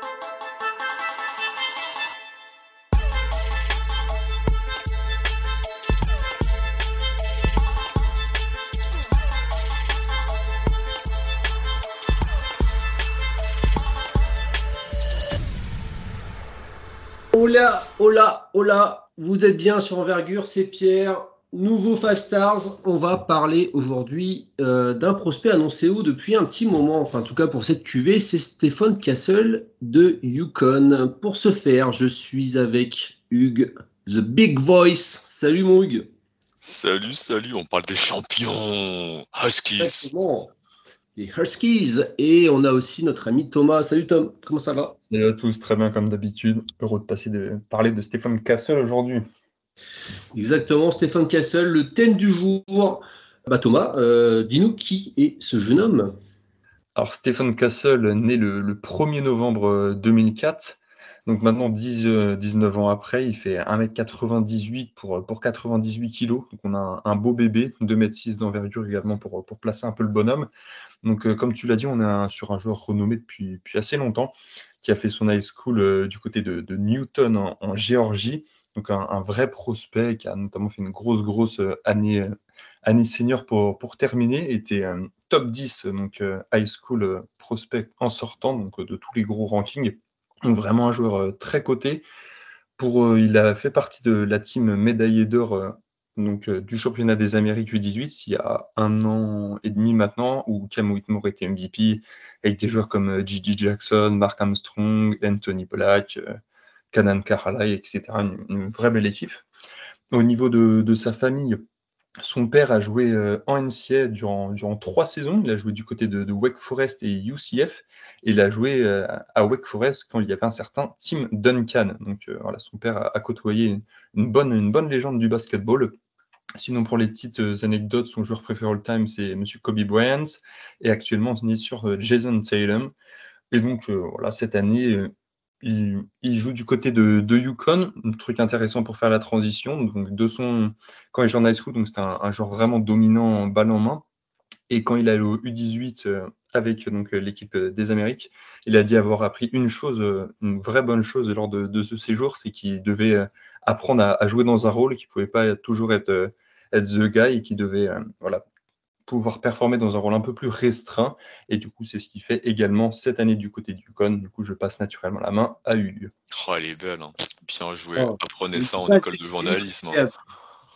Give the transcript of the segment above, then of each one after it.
Hola, hola, hola, vous êtes bien sur Envergure, c'est Pierre, nouveau 5 Stars. On va parler aujourd'hui d'un prospect annoncé haut depuis un petit moment, enfin en tout cas pour cette QV, c'est Stephen Castle de Yukon. Pour ce faire, je suis avec Hugues, The Big Voice. Salut mon Hugues. Salut, on parle des champions Huskies. Exactement. Les Huskies. Et on a aussi notre ami Thomas. Salut Tom, comment ça va? Salut à tous, très bien comme d'habitude. Heureux de parler de Stephen Castle aujourd'hui. Exactement, Stephen Castle, le thème du jour. Bah Thomas, dis-nous qui est ce jeune homme? Alors Stephen Castle, né le 1er novembre 2004, donc maintenant 19 ans après, il fait 1m98 pour 98 kilos. Donc on a un beau bébé, 2m6 d'envergure également pour placer un peu le bonhomme. Donc comme tu l'as dit, on est sur un joueur renommé depuis assez longtemps, qui a fait son high school du côté de Newton en Géorgie. Donc un vrai prospect qui a notamment fait une grosse année senior pour terminer, était top 10 donc high school prospect en sortant donc de tous les gros rankings. Donc vraiment un joueur très coté. Il a fait partie de la team médaillée d'or du championnat des Amériques U18 il y a 1 an et demi maintenant, où Cam Whitmore était MVP, avec des joueurs comme Gigi Jackson, Mark Armstrong, Anthony Black, Kanan Karalai, etc. Une vraie belle équipe. Au niveau de sa famille, son père a joué en NCAA durant 3 saisons. Il a joué du côté de Wake Forest et UCF. Et il a joué à Wake Forest quand il y avait un certain Tim Duncan. Donc voilà, son père a côtoyé une bonne légende du basketball. Sinon, pour les petites anecdotes, son joueur préféré all-time, c'est Monsieur Kobe Bryant. Et actuellement, on est sur Jason Tatum. Et donc, voilà, cette année, il joue du côté de Yukon. Un truc intéressant pour faire la transition. Donc, quand il joue en high school, donc c'était un joueur vraiment dominant balle en main. Et quand il est allé au U18 avec l'équipe des Amériques, il a dit avoir appris une chose, une vraie bonne chose lors de ce séjour, c'est qu'il devait apprendre à jouer dans un rôle, qu'il ne pouvait pas toujours être the guy et qu'il devait voilà, pouvoir performer dans un rôle un peu plus restreint. Et du coup, c'est ce qu'il fait également cette année du côté du Yukon. Du coup, je passe naturellement la main à Hugues. Oh, elle est belle, hein. Bien joué. Oh, Apprenez une ça en page école de journalisme, hein. exclusive.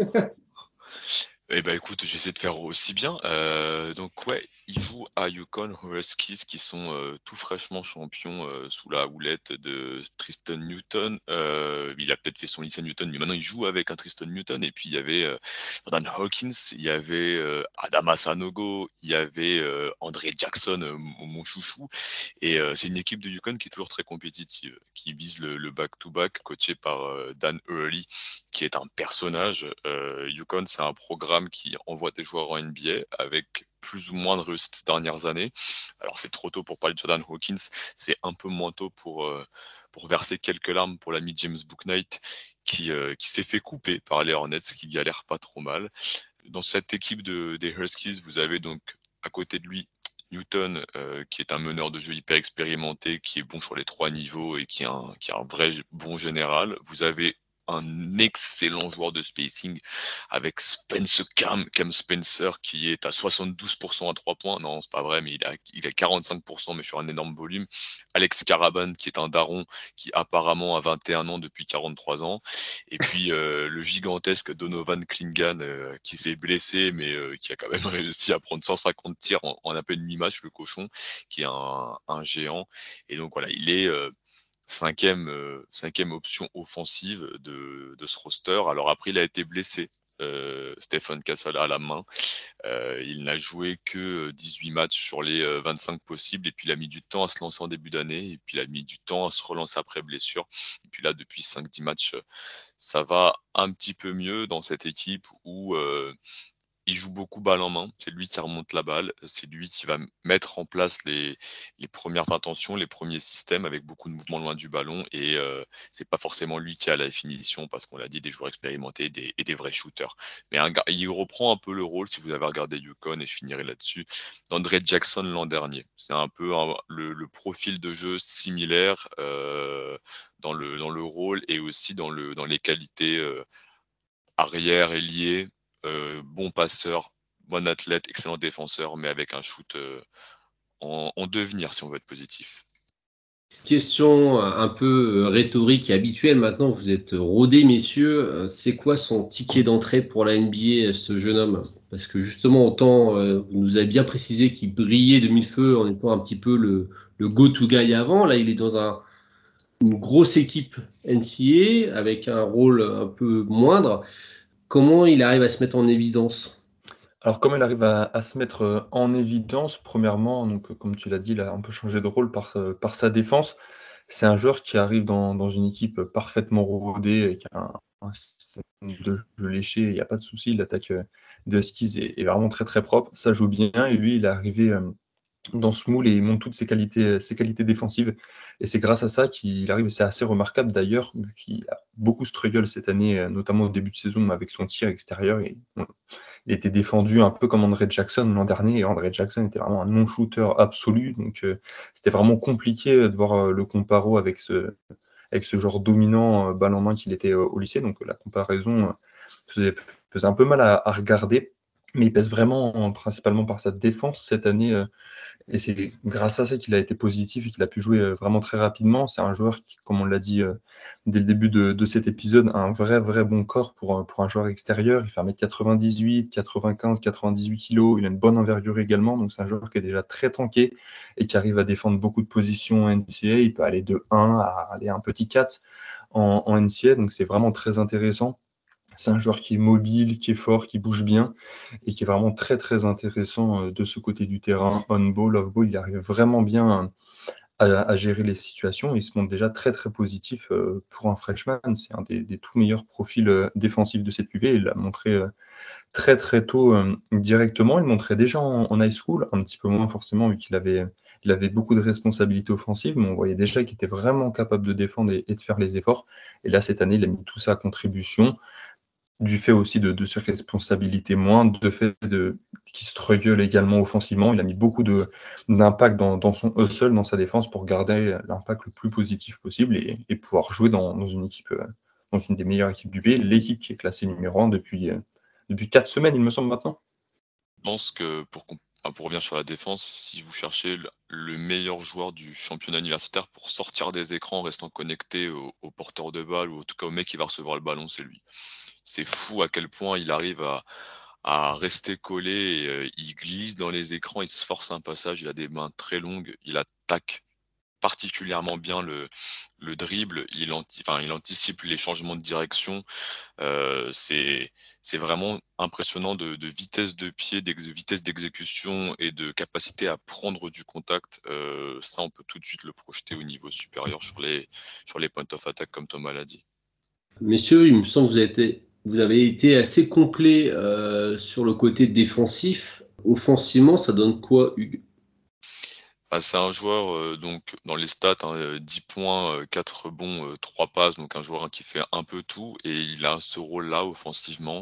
Eh ben écoute, j'essaie de faire aussi bien. Donc ouais, il joue à Yukon Huskies qui sont tout fraîchement champions sous la houlette de Tristan Newton. Il a peut-être fait son lycée Newton, mais maintenant il joue avec un Tristan Newton. Et puis il y avait Jordan Hawkins, il y avait Adama Sanogo, il y avait André Jackson, mon chouchou. Et c'est une équipe de Yukon qui est toujours très compétitive, qui vise le back-to-back, coaché par Dan Hurley, qui est un personnage. Yukon, c'est un programme qui envoie des joueurs en NBA avec plus ou moins de réussite ces dernières années. Alors c'est trop tôt pour parler de Jordan Hawkins, c'est un peu moins tôt pour verser quelques larmes pour l'ami James Bouknight qui s'est fait couper par les Hornets, qui galère pas trop mal. Dans cette équipe des Huskies, vous avez donc à côté de lui Newton, qui est un meneur de jeu hyper expérimenté, qui est bon sur les 3 niveaux et qui est un vrai bon général. Vous avez un excellent joueur de spacing avec Cam Spencer, qui est à 72% à 3 points. Non, c'est pas vrai, mais il a 45%, mais sur un énorme volume. Alex Caraban, qui est un daron, qui apparemment a 21 ans depuis 43 ans. Et puis le gigantesque Donovan Klingan, qui s'est blessé, mais qui a quand même réussi à prendre 150 tirs en à peine 8 matchs, le cochon, qui est un géant. Et donc voilà, il est cinquième option offensive de ce roster. Alors après, il a été blessé, Stephen Castle à la main. Il n'a joué que 18 matchs sur les 25 possibles, et puis il a mis du temps à se lancer en début d'année, et puis il a mis du temps à se relancer après blessure. Et puis là, depuis 5-10 matchs, ça va un petit peu mieux dans cette équipe où il joue beaucoup balle en main. C'est lui qui remonte la balle. C'est lui qui va mettre en place les premières intentions, les premiers systèmes avec beaucoup de mouvements loin du ballon. Et c'est pas forcément lui qui a la finition parce qu'on l'a dit, des joueurs expérimentés et des vrais shooters. Mais il reprend un peu le rôle, si vous avez regardé UConn, et je finirai là-dessus, d'Andre Jackson l'an dernier. C'est un peu le profil de jeu similaire dans le rôle et aussi dans les qualités arrière, ailier, bon passeur, bon athlète, excellent défenseur, mais avec un shoot en devenir si on veut être positif. Question un peu rhétorique et habituelle. Maintenant, vous êtes rodés, messieurs. C'est quoi son ticket d'entrée pour la NBA, ce jeune homme? Parce que justement, autant vous nous avez bien précisé qu'il brillait de mille feux en étant un petit peu le go-to guy avant. Là, il est dans une grosse équipe NCAA avec un rôle un peu moindre. Comment il arrive à se mettre en évidence? Alors, comment il arrive à se mettre en évidence, premièrement, donc, comme tu l'as dit, il a un peu changé de rôle par sa défense. C'est un joueur qui arrive dans une équipe parfaitement rodée, avec un système de jeu léché, il n'y a pas de souci. L'attaque de Huskies est vraiment très très propre, ça joue bien. Et lui, il est arrivé dans ce moule et il montre toutes ses qualités défensives. Et c'est grâce à ça qu'il arrive, c'est assez remarquable d'ailleurs, vu qu'il a beaucoup struggle cette année, notamment au début de saison avec son tir extérieur. Et, il était défendu un peu comme André Jackson l'an dernier, et André Jackson était vraiment un non-shooter absolu, donc c'était vraiment compliqué de voir le comparo avec ce genre dominant balle en main qu'il était au lycée, donc la comparaison faisait un peu mal à regarder, mais il pèse vraiment principalement par sa défense cette année. Et c'est grâce à ça qu'il a été positif et qu'il a pu jouer vraiment très rapidement. C'est un joueur qui, comme on l'a dit dès le début de cet épisode, a un vrai bon corps pour un joueur extérieur. Il fait 1m98, 95, 98 kg. Il a une bonne envergure également. Donc c'est un joueur qui est déjà très tanké et qui arrive à défendre beaucoup de positions en NCAA. Il peut aller de 1 à aller un petit 4 en NCAA. Donc c'est vraiment très intéressant. C'est un joueur qui est mobile, qui est fort, qui bouge bien et qui est vraiment très intéressant de ce côté du terrain. On-ball, off-ball, il arrive vraiment bien à gérer les situations. Il se montre déjà très positif pour un freshman. C'est un des tout meilleurs profils défensifs de cette UV. Il l'a montré très tôt directement. Il le montrait déjà en high school, un petit peu moins forcément vu il avait beaucoup de responsabilités offensives, mais on voyait déjà qu'il était vraiment capable de défendre et de faire les efforts. Et là, cette année, il a mis tout ça à contribution du fait aussi de ses responsabilités moindres, de fait qu'il struggle également offensivement. Il a mis beaucoup d'impact dans son hustle, dans sa défense, pour garder l'impact le plus positif possible et pouvoir jouer dans une équipe, dans une des meilleures équipes du pays, l'équipe qui est classée numéro 1 depuis 4 semaines, il me semble maintenant. Je pense que pour revenir sur la défense, si vous cherchez le meilleur joueur du championnat universitaire pour sortir des écrans en restant connecté au porteur de balle ou en tout cas au mec qui va recevoir le ballon, c'est lui. C'est fou à quel point il arrive à rester collé, et, il glisse dans les écrans, il se force un passage, il a des mains très longues, il attaque particulièrement bien le dribble, il anticipe les changements de direction. C'est vraiment impressionnant de vitesse de pied, de vitesse d'exécution et de capacité à prendre du contact. Ça, on peut tout de suite le projeter au niveau supérieur sur les points of attack, comme Thomas l'a dit. Messieurs, il me semble que vous avez été assez complet sur le côté défensif. Offensivement, ça donne quoi, Hugues? C'est un joueur, donc dans les stats, 10 points, 4 rebonds, 3 passes, donc un joueur qui fait un peu tout et il a ce rôle-là offensivement.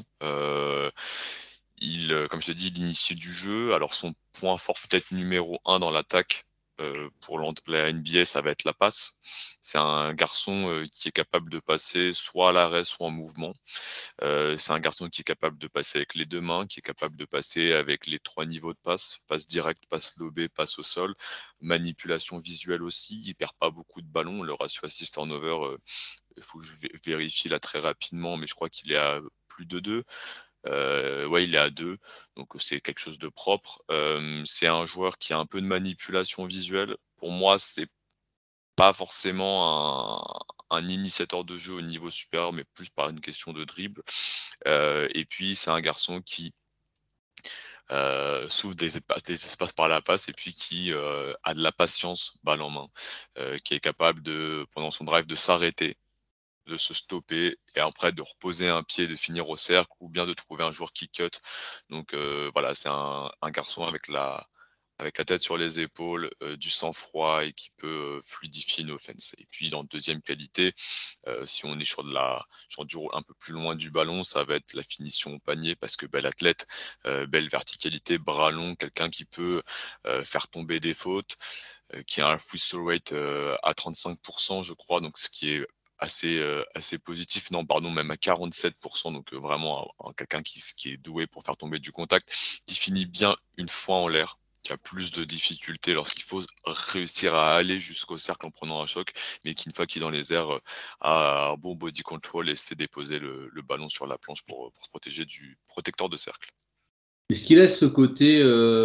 Comme je t'ai dit, il initie du jeu. Alors son point fort peut-être numéro 1 dans l'attaque, pour la NBA, ça va être la passe. C'est un garçon qui est capable de passer soit à l'arrêt, soit en mouvement. C'est un garçon qui est capable de passer avec les deux mains, qui est capable de passer avec les 3 niveaux de passe directe, passe lobée, passe au sol, manipulation visuelle aussi. Il perd pas beaucoup de ballons. Le ratio assist-turnover, il faut que je vérifie là très rapidement, mais je crois qu'il est à plus de 2. Ouais, il est à 2, donc c'est quelque chose de propre. C'est un joueur qui a un peu de manipulation visuelle. Pour moi, c'est pas forcément un initiateur de jeu au niveau supérieur, mais plus par une question de dribble. Et puis, c'est un garçon qui s'ouvre des espaces par la passe et puis qui a de la patience balle en main, qui est capable pendant son drive, de s'arrêter, de se stopper et après de reposer un pied, de finir au cercle ou bien de trouver un joueur qui cut. Donc voilà, c'est un garçon avec la tête sur les épaules, du sang-froid et qui peut fluidifier une offense. Et puis, en deuxième qualité, si on est sur du rôle un peu plus loin du ballon, ça va être la finition au panier parce que bel athlète, belle verticalité, bras long, quelqu'un qui peut faire tomber des fautes, qui a un free throw rate à 35%, je crois, donc ce qui est assez positif. Non, pardon, même à 47%, donc vraiment quelqu'un qui est doué pour faire tomber du contact, qui finit bien une fois en l'air, qui a plus de difficultés lorsqu'il faut réussir à aller jusqu'au cercle en prenant un choc, mais qui, une fois qu'il est dans les airs, a un bon body control et sait déposer le ballon sur la planche pour se protéger du protecteur de cercle. Est-ce qu'il laisse ce côté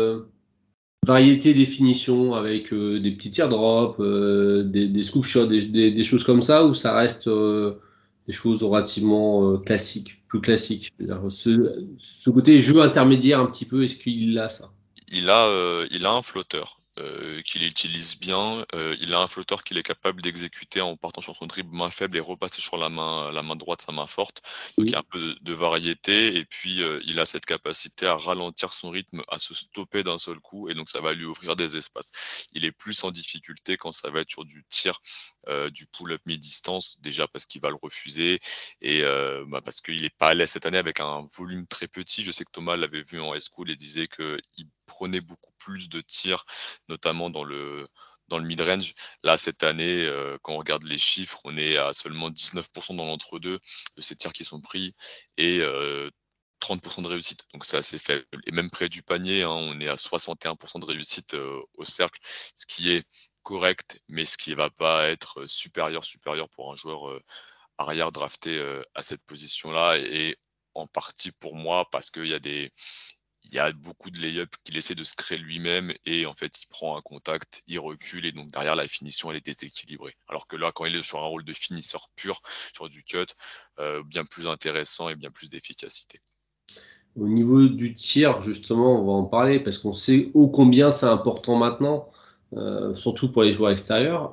variété des finitions avec des petits teardrops, des scoop shots, des choses comme ça, ou ça reste des choses relativement classiques, plus classiques? C'est-à-dire, ce côté jeu intermédiaire un petit peu, est-ce qu'il a ça? Il a un flotteur qu'il utilise bien. Il a un flotteur qu'il est capable d'exécuter en partant sur son dribble main faible et repasser sur la main droite, sa main forte. Donc il y a un peu de variété et puis il a cette capacité à ralentir son rythme, à se stopper d'un seul coup et donc ça va lui ouvrir des espaces. Il est plus en difficulté quand ça va être sur du tir, du pull-up mi-distance, déjà parce qu'il va le refuser et parce qu'il est pas à l'aise cette année avec un volume très petit. Je sais que Thomas l'avait vu en high school et disait qu'il prenait beaucoup plus de tirs, notamment dans le mid-range. Là, cette année, quand on regarde les chiffres, on est à seulement 19% dans l'entre-deux de ces tirs qui sont pris et 30% de réussite. Donc c'est assez faible. Et même près du panier, hein, on est à 61% de réussite au cercle, ce qui est correct, mais ce qui ne va pas être supérieur pour un joueur arrière drafté à cette position-là. Et en partie pour moi, parce qu'il y a il y a beaucoup de lay-up qu'il essaie de se créer lui-même et en fait il prend un contact, il recule et donc derrière la finition elle est déséquilibrée. Alors que là quand il est sur un rôle de finisseur pur, sur du cut, bien plus intéressant et bien plus d'efficacité. Au niveau du tir, justement, on va en parler parce qu'on sait ô combien c'est important maintenant, surtout pour les joueurs extérieurs.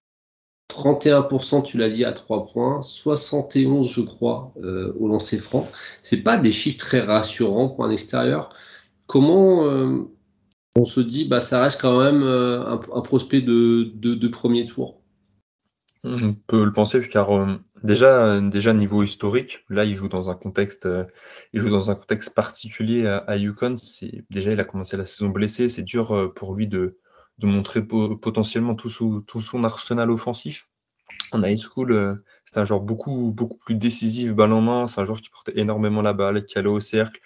31%, tu l'as dit, à 3 points, 71, je crois, au lancer franc. C'est pas des chiffres très rassurants pour un extérieur. Comment on se dit, bah, ça reste quand même un prospect de premier tour? On peut le penser car déjà niveau historique, là il joue dans un contexte particulier à UConn. Déjà il a commencé la saison blessé, c'est dur pour lui de montrer potentiellement tout son arsenal offensif. En high school, c'était un joueur beaucoup plus décisif, balle en main. C'est un joueur qui portait énormément la balle, qui allait au cercle.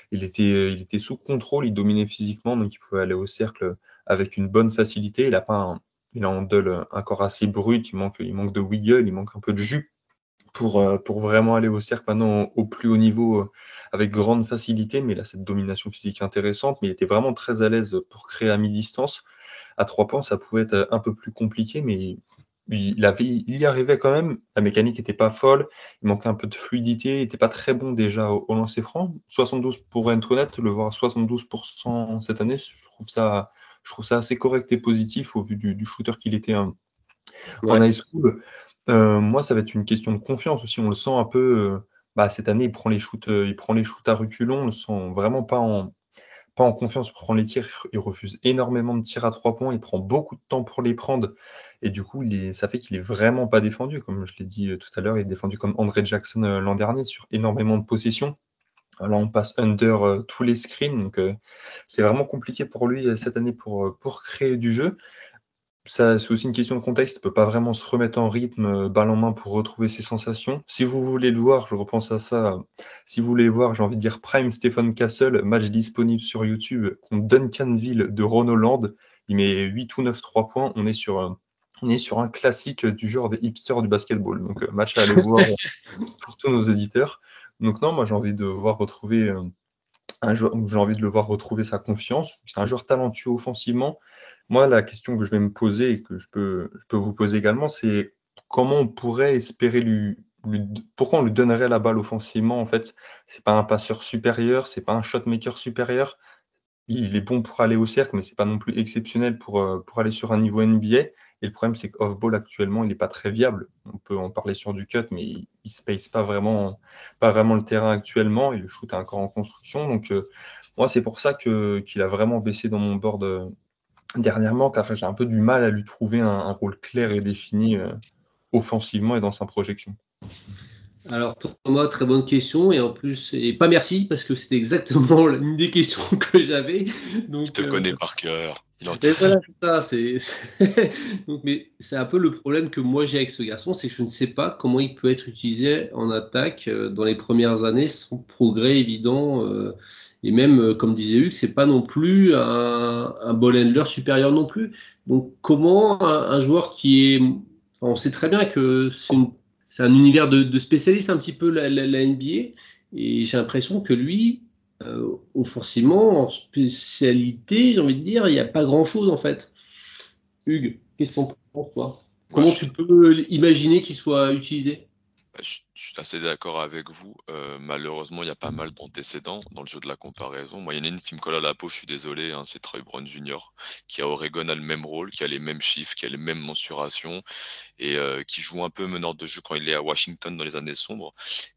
Il était sous contrôle, il dominait physiquement, donc il pouvait aller au cercle avec une bonne facilité. Il a un handle encore assez brut, il manque de wiggle, il manque un peu de jus pour vraiment aller au cercle maintenant au plus haut niveau avec grande facilité, mais il a cette domination physique intéressante, mais il était vraiment très à l'aise pour créer à mi-distance. À 3 points, ça pouvait être un peu plus compliqué, mais il y arrivait quand même. La mécanique n'était pas folle, il manquait un peu de fluidité, il n'était pas très bon déjà au lancer franc. 72 pour être honnête, le voir à 72% cette année, je trouve ça assez correct et positif au vu du shooter qu'il était en Ouais. high school. Moi, ça va être une question de confiance aussi. On le sent un peu. Cette année, il prend les shoots à reculons. On le sent vraiment pas en confiance pour prendre les tirs. Il refuse énormément de tirs à 3 points. Il prend beaucoup de temps pour les prendre. Et du coup, ça fait qu'il est vraiment pas défendu. Comme je l'ai dit tout à l'heure, il est défendu comme André Jackson l'an dernier sur énormément de possessions. Là, on passe under tous les screens. Donc, c'est vraiment compliqué pour lui cette année pour créer du jeu. Ça, c'est aussi une question de contexte. Il ne peut pas vraiment se remettre en rythme, balle en main pour retrouver ses sensations. Si vous voulez le voir, je repense à ça. Si vous voulez le voir, j'ai envie de dire Prime Stephen Castle, match disponible sur YouTube contre Duncanville de Ron Holland. Il met 8 ou 9 3 points. On est sur un classique du genre des hipsters du basketball. Donc, match à aller voir pour tous nos éditeurs. Donc, non, moi, j'ai envie de voir retrouver j'ai envie de le voir retrouver sa confiance. C'est un joueur talentueux offensivement. Moi, la question que je vais me poser et que je peux vous poser également, c'est comment on pourrait espérer pourquoi on lui donnerait la balle offensivement en fait. C'est pas un passeur supérieur, c'est pas un shotmaker supérieur. il est bon pour aller au cercle, mais c'est pas non plus exceptionnel pour aller sur un niveau NBA. Et le problème, c'est qu'off-ball actuellement, il n'est pas très viable. On peut en parler sur du cut, mais il space pas vraiment le terrain actuellement. Et le shoot est encore en construction. Donc, moi, c'est pour ça qu'il a vraiment baissé dans mon board dernièrement, car j'ai un peu du mal à lui trouver un rôle clair et défini offensivement et dans sa projection. Alors, Thomas, très bonne question. Et en plus, et pas merci, parce que c'était exactement l'une des questions que j'avais. Il Donc, te connaît par cœur. Il et anticipe. voilà, c'est ça. Donc, mais c'est un peu le problème que moi j'ai avec ce garçon, c'est que je ne sais pas comment il peut être utilisé en attaque dans les premières années sans progrès évident. Et même, comme disait Hugues, c'est pas non plus un ball handler supérieur non plus. Donc, comment un joueur qui est. Enfin, on sait très bien que c'est un univers de spécialistes un petit peu la NBA. Et j'ai l'impression que lui, offensivement, en spécialité, j'ai envie de dire, il n'y a pas grand-chose en fait. Hugues, qu'est-ce qu'on pense, toi? Moi, Comment tu peux imaginer qu'il soit utilisé? je suis assez d'accord avec vous. Malheureusement, il y a pas mal d'antécédents dans le jeu de la comparaison. Moi, il y en a une qui me colle à la peau, je suis désolé, hein, c'est Troy Brown Jr., qui à Oregon a le même rôle, qui a les mêmes chiffres, qui a les mêmes mensurations, et qui joue un peu meneur de jeu quand il est à Washington dans les années sombres.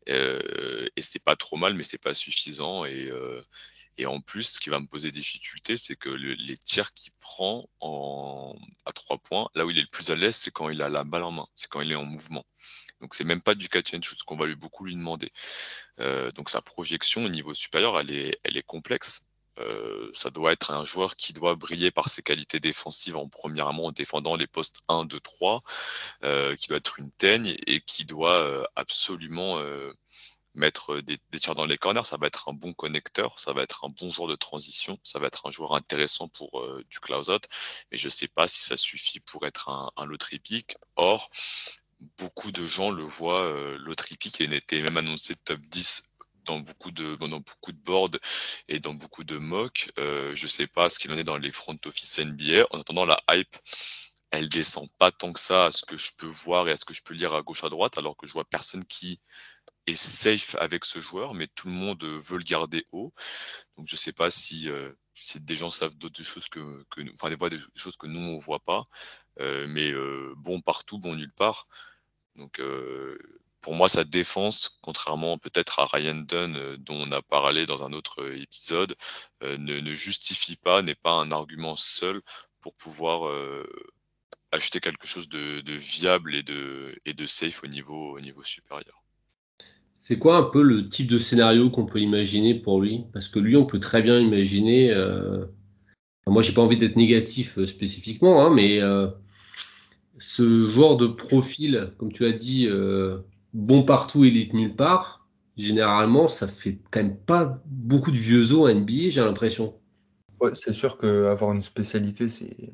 Et c'est pas trop mal, mais c'est pas suffisant. Et en plus, ce qui va me poser difficulté, c'est que les tirs qu'il prend à 3 points, là où il est le plus à l'aise, c'est quand il a la balle en main, c'est quand il est en mouvement. Donc c'est même pas du catch and shoot, ce qu'on va beaucoup lui demander. Donc sa projection au niveau supérieur, elle est complexe. Ça doit être un joueur qui doit briller par ses qualités défensives premièrement en défendant les postes 1, 2, 3, qui doit être une teigne et qui doit absolument mettre des tirs dans les corners. Ça va être un bon connecteur, ça va être un bon joueur de transition, ça va être un joueur intéressant pour du close-out, mais je sais pas si ça suffit pour être un loterie pick. Or, beaucoup de gens le voient loterie pick et n'était même annoncé top 10 dans beaucoup de boards et dans beaucoup de mocks. Je sais pas ce qu'il en est dans les front office NBA. En attendant, la hype, elle descend pas tant que ça à ce que je peux voir et à ce que je peux lire à gauche à droite, alors que je vois personne qui est safe avec ce joueur, mais tout le monde veut le garder haut. Donc je sais pas si des gens savent d'autres choses enfin des choses que nous on voit pas, mais bon partout, bon nulle part. Donc pour moi, sa défense, contrairement peut-être à Ryan Dunn, dont on a parlé dans un autre épisode, ne justifie pas, n'est pas un argument seul pour pouvoir acheter quelque chose de viable et de safe au niveau supérieur. C'est quoi un peu le type de scénario qu'on peut imaginer pour lui? Parce que lui, on peut très bien imaginer. Enfin, moi, j'ai pas envie d'être négatif spécifiquement, hein, mais ce genre de profil, comme tu as dit, bon partout, élite nulle part, généralement, ça fait quand même pas beaucoup de vieux os à NBA, j'ai l'impression. Ouais, c'est sûr qu'avoir une spécialité,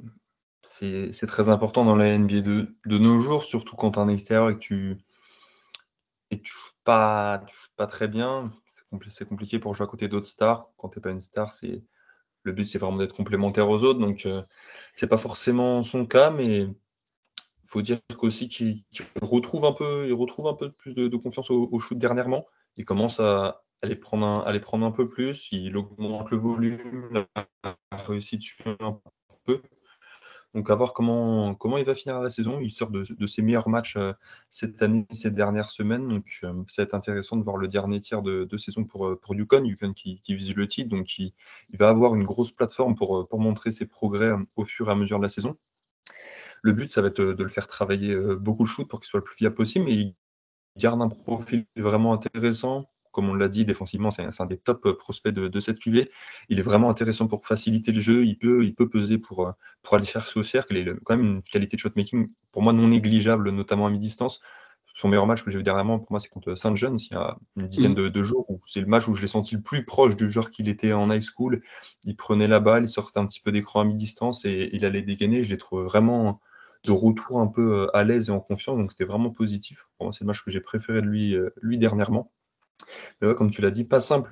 c'est très important dans la NBA de nos jours, surtout quand tu es un extérieur et que tu shootes pas très bien. C'est compliqué pour jouer à côté d'autres stars. Quand tu n'es pas une star, le but, c'est vraiment d'être complémentaire aux autres. Donc, c'est pas forcément son cas, mais il faut dire qu'aussi qu'il il retrouve un peu plus de confiance au shoot dernièrement. Il commence à les prendre un peu plus. Il augmente le volume, la réussite dessus un peu. Donc, à voir comment il va finir la saison. Il sort de ses meilleurs matchs cette année, ces dernières semaines. Donc, ça va être intéressant de voir le dernier tiers de saison pour UConn. UConn qui vise le titre. Donc, il va avoir une grosse plateforme pour montrer ses progrès au fur et à mesure de la saison. Le but, ça va être de le faire travailler beaucoup le shoot pour qu'il soit le plus fiable possible. Mais il garde un profil vraiment intéressant. Comme on l'a dit, défensivement, c'est un des top prospects de cette QV. Il est vraiment intéressant pour faciliter le jeu. Il peut peser pour aller chercher au cercle. Il a quand même une qualité de shotmaking, pour moi, non négligeable, notamment à mi-distance. Son meilleur match que j'ai vu dernièrement, pour moi, c'est contre St. John's, il y a une dizaine de jours, où c'est le match où je l'ai senti le plus proche du joueur qu'il était en high school. Il prenait la balle, il sortait un petit peu d'écran à mi-distance et il allait dégainer. Je l'ai trouvé vraiment de retour un peu à l'aise et en confiance, donc c'était vraiment positif. Pour moi, c'est le match que j'ai préféré de lui dernièrement. Mais ouais, comme tu l'as dit,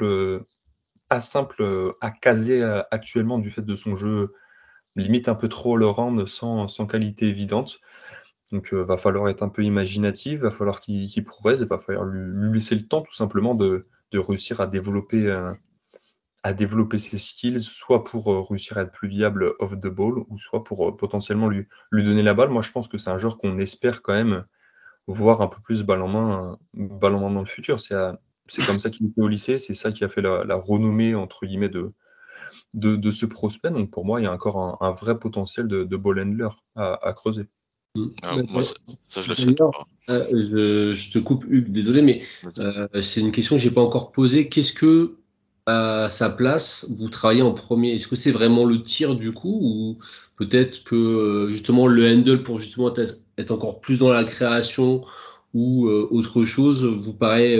pas simple à caser actuellement du fait de son jeu limite un peu trop all-around sans qualité évidente. Donc va falloir être un peu imaginatif, va falloir qu'il progresse, va falloir lui laisser le temps tout simplement de réussir à développer à développer ses skills, soit pour réussir à être plus viable off the ball, ou soit pour potentiellement lui donner la balle. Moi, je pense que c'est un joueur qu'on espère quand même voir un peu plus balle en main dans le futur. C'est comme ça qu'il était au lycée, c'est ça qui a fait la renommée, entre guillemets, de ce prospect. Donc pour moi, il y a encore un vrai potentiel de ball handler à creuser. Moi, ça, je l'achète D'ailleurs, pas. je te coupe, Hugues, désolé, mais Vas-y. c'est une question que j'ai pas encore posée. Qu'est-ce que, à sa place, vous travaillez en premier? Est-ce que c'est vraiment le tir du coup, ou peut-être que justement le handle pour justement être encore plus dans la création ou autre chose vous paraît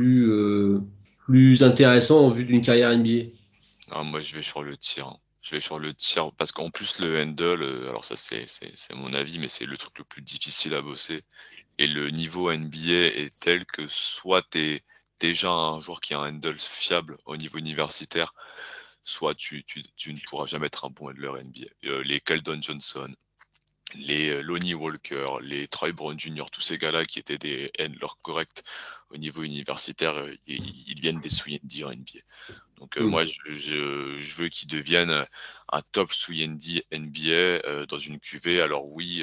plus intéressant en vue d'une carrière NBA? Moi, je vais sur le tir, hein. Je vais sur le tir parce qu'en plus, le handle, alors ça, c'est mon avis, mais c'est le truc le plus difficile à bosser. Et le niveau NBA est tel que soit t'es déjà un joueur qui a un handle fiable au niveau universitaire, soit tu ne pourras jamais être un bon handler NBA. Les Keldon Johnson, les Lonnie Walker, les Troy Brown Jr., tous ces gars-là qui étaient des handlers corrects au niveau universitaire, ils viennent des Suyendi en NBA. Donc moi, je veux qu'ils deviennent un top Suyendi NBA dans une QV. Alors oui,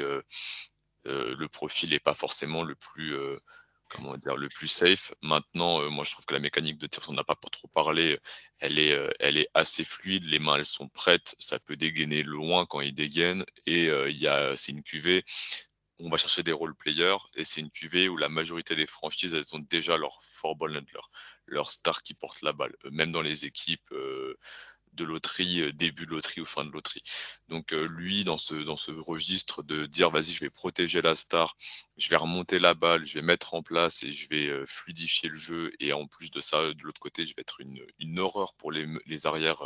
le profil n'est pas forcément le plus comment dire, le plus safe. Maintenant, moi je trouve que la mécanique de tir, on n'a pas trop parlé, elle est assez fluide, les mains elles sont prêtes, ça peut dégainer loin quand il dégaine, et c'est une QV, on va chercher des role players, et c'est une QV où la majorité des franchises, elles ont déjà leur four ball handler, leur star qui porte la balle, même dans les équipes de loterie, début de loterie ou fin de loterie. Donc lui, dans ce registre de dire vas-y, je vais protéger la star, je vais remonter la balle, je vais mettre en place et je vais fluidifier le jeu. Et en plus de ça, de l'autre côté, je vais être une horreur pour les arrières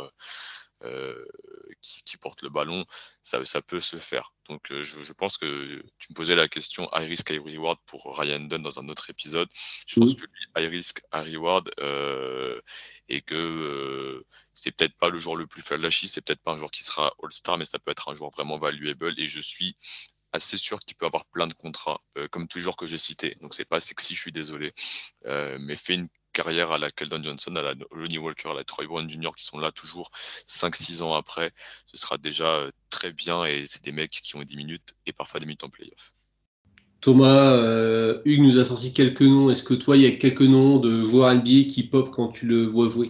qui portent le ballon. Ça peut se faire. Donc je pense que tu me posais la question high risk, high reward pour Ryan Dunn dans un autre épisode. Je pense que lui, high risk, high reward, et que c'est peut-être pas le joueur le plus flashy, c'est peut-être pas un joueur qui sera All-Star, mais ça peut être un joueur vraiment valuable. Et je suis assez sûr qu'il peut avoir plein de contrats, comme tous les joueurs que j'ai cités. Donc c'est pas sexy, je suis désolé, mais fait une carrière à la Keldon Johnson, à la Lonnie Walker, à la Troy Brown Jr. qui sont là toujours 5-6 ans après, ce sera déjà très bien, et c'est des mecs qui ont 10 minutes et parfois des minutes en playoff. Thomas, Hugues nous a sorti quelques noms. Est-ce que toi, il y a quelques noms de joueurs NBA qui pop quand tu le vois jouer?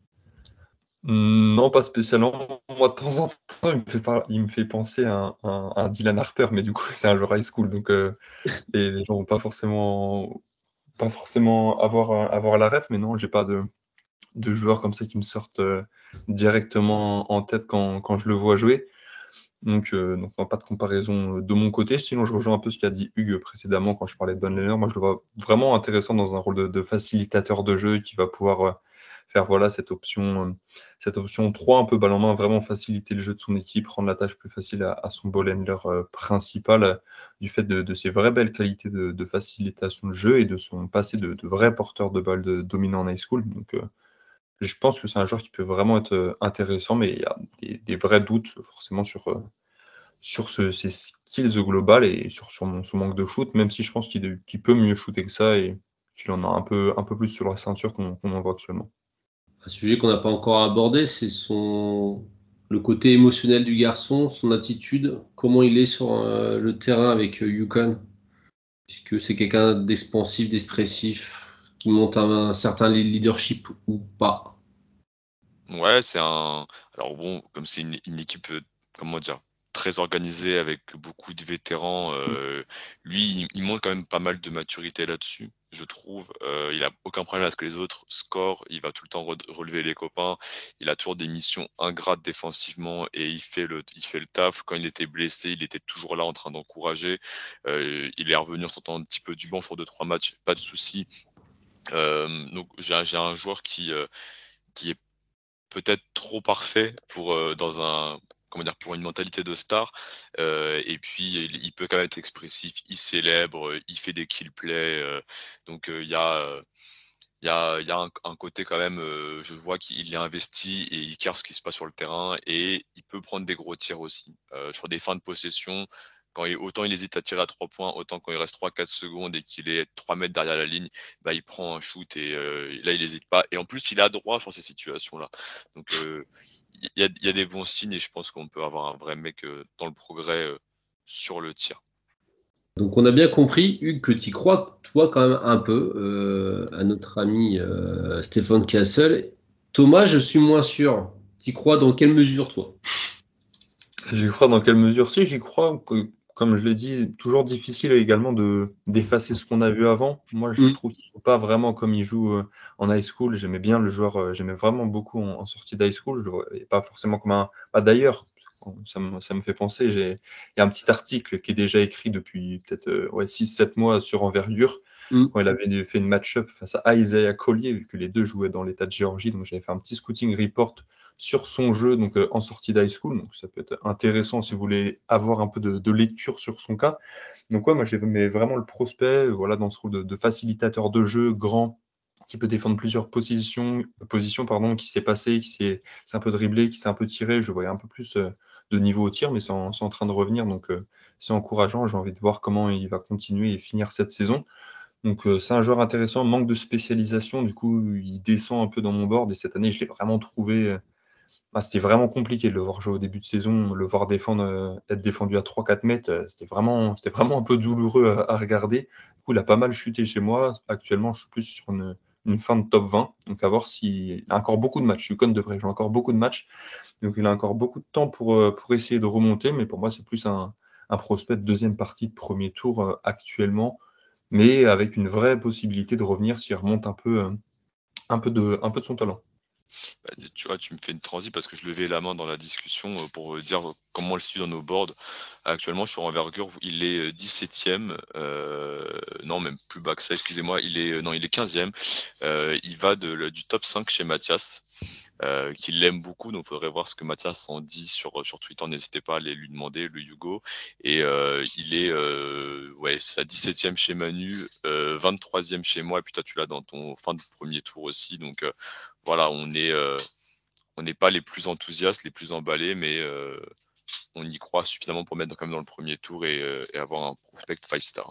Non, pas spécialement. Moi, de temps en temps, il me fait penser à un Dylan Harper, mais du coup, c'est un joueur high school, donc et les gens vont pas forcément avoir la ref, mais non, j'ai pas de joueurs comme ça qui me sortent directement en tête quand je le vois jouer. Donc pas de comparaison de mon côté. Sinon, je rejoins un peu ce qu'a dit Hugues précédemment quand je parlais de Don Leonard. Moi, je le vois vraiment intéressant dans un rôle de facilitateur de jeu qui va pouvoir faire voilà, cette option 3, un peu balle en main, vraiment faciliter le jeu de son équipe, rendre la tâche plus facile à son ball handler principal, du fait de ses vraies belles qualités de facilitation de jeu et de son passé de vrai porteur de balle dominant en high school. Donc, je pense que c'est un joueur qui peut vraiment être intéressant, mais il y a des vrais doutes forcément sur ses skills globales et sur son manque de shoot, même si je pense qu'il peut mieux shooter que ça et qu'il en a un peu plus sur la ceinture qu'on en voit actuellement. Un sujet qu'on n'a pas encore abordé, c'est le côté émotionnel du garçon, son attitude, comment il est sur le terrain avec Yukon. Est-ce que c'est quelqu'un d'expansif, d'expressif, qui monte un certain leadership ou pas? Ouais, alors bon, comme c'est une équipe, comment dire, très organisée avec beaucoup de vétérans, lui, il montre quand même pas mal de maturité là-dessus, je trouve. Il a aucun problème à ce que les autres scorent, il va tout le temps relever les copains. Il a toujours des missions ingrates défensivement et il fait le taf. Quand il était blessé, il était toujours là en train d'encourager. Il est revenu en sortant un petit peu du banc sur 2-3 matchs, pas de souci. Donc j'ai un joueur qui est peut-être trop parfait pour dans un comment dire, pour une mentalité de star, et puis il peut quand même être expressif, il célèbre, il fait des kill plays, donc il y a un côté quand même, je vois qu'il est investi et il care ce qui se passe sur le terrain, et il peut prendre des gros tirs aussi sur des fins de possession. autant il hésite à tirer à 3 points, autant quand il reste 3-4 secondes et qu'il est 3 mètres derrière la ligne, bah, il prend un shoot et là, il hésite pas. Et en plus, il est adroit sur ces situations-là. Donc, il y a des bons signes et je pense qu'on peut avoir un vrai mec dans le progrès sur le tir. Donc on a bien compris, Hugues, que tu crois, toi, quand même un peu à notre ami Stephen Castle. Thomas, je suis moins sûr. Tu crois dans quelle mesure, toi? J'y crois dans quelle mesure? Si, j'y crois que, comme je l'ai dit, toujours difficile également d'effacer ce qu'on a vu avant. Moi, je trouve qu'il joue pas vraiment comme il joue en high school. J'aimais bien le joueur, j'aimais vraiment beaucoup en sortie d'high school. Je le voyais pas forcément comme un. Bah, d'ailleurs, ça me fait penser, il y a un petit article qui est déjà écrit depuis peut-être 6-7 mois sur Envergure. Quand il avait fait une match-up face à Isaiah Collier, vu que les deux jouaient dans l'État de Géorgie. Donc j'avais fait un petit scouting report sur son jeu donc en sortie d'high school. Donc ça peut être intéressant si vous voulez avoir un peu de lecture sur son cas. Donc moi j'aimais vraiment le prospect, voilà, dans ce rôle de facilitateur de jeu, grand, qui peut défendre plusieurs positions qui s'est passé, qui s'est un peu dribblé, qui s'est un peu tiré. Je voyais un peu plus de niveau au tir, mais c'est en train de revenir. Donc c'est encourageant. J'ai envie de voir comment il va continuer et finir cette saison. Donc c'est un joueur intéressant, manque de spécialisation, du coup il descend un peu dans mon board et cette année je l'ai vraiment trouvé, c'était vraiment compliqué de le voir jouer au début de saison, le voir être défendu à 3-4 mètres, c'était vraiment un peu douloureux à regarder. Du coup il a pas mal chuté chez moi, actuellement je suis plus sur une fin de top 20, donc à voir s'il a encore beaucoup de matchs, UConn devrait jouer encore beaucoup de matchs, donc il a encore beaucoup de temps pour essayer de remonter, mais pour moi c'est plus un prospect de deuxième partie de premier tour actuellement, mais avec une vraie possibilité de revenir s'il remonte un peu de son talent. Bah, tu vois, tu me fais une transi parce que je levais la main dans la discussion pour dire comment il se suit dans nos boards. Actuellement, je suis en envergure, il est 17e, non, même plus bas que ça, excusez-moi, il est 15e. Il va du top 5 chez Mathias, qui l'aime beaucoup, donc il faudrait voir ce que Mathias en dit sur Twitter, n'hésitez pas à aller lui demander, le Hugo. Et il est c'est à 17e chez Manu, 23e chez moi, et puis toi tu l'as dans ton fin de premier tour aussi, donc voilà, on n'est pas les plus enthousiastes, les plus emballés, mais on y croit suffisamment pour mettre quand même dans le premier tour et avoir un prospect 5 stars.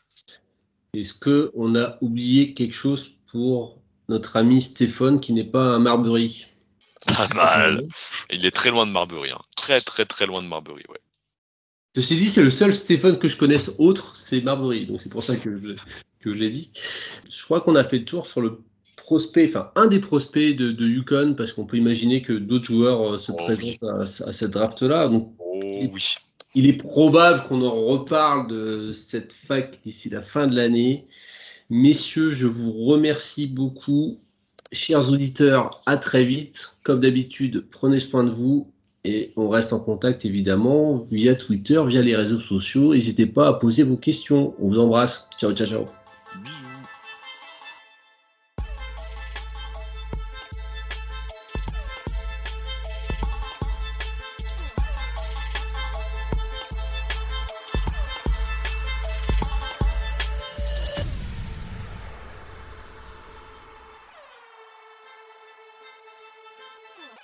Est-ce qu'on a oublié quelque chose pour notre ami Stéphane qui n'est pas un Marbury? Pas mal. Il est très loin de Marbury, hein. Très très très loin de Marbury, ouais. Ceci dit, c'est le seul Stéphane que je connaisse autre, c'est Marbury, donc c'est pour ça que je l'ai dit. Je crois qu'on a fait le tour sur le prospect, enfin un des prospects de UConn, parce qu'on peut imaginer que d'autres joueurs se présentent à cette draft-là. Donc, oui. Il est probable qu'on en reparle de cette fac d'ici la fin de l'année. Messieurs, je vous remercie beaucoup. Chers auditeurs, à très vite. Comme d'habitude, prenez soin de vous et on reste en contact évidemment via Twitter, via les réseaux sociaux. N'hésitez pas à poser vos questions. On vous embrasse. Ciao, ciao, ciao. Bisous.